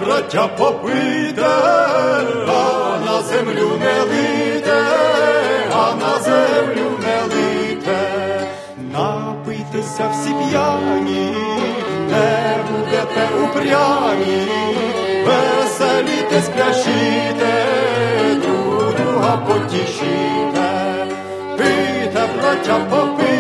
браття, попийте, а на землю не лийте, а на землю не лийте. Напийтеся всі п'яні, не будете упрямі, веселітесь, пляшіте, друг друга потішіте. Пийте, браття, попийте,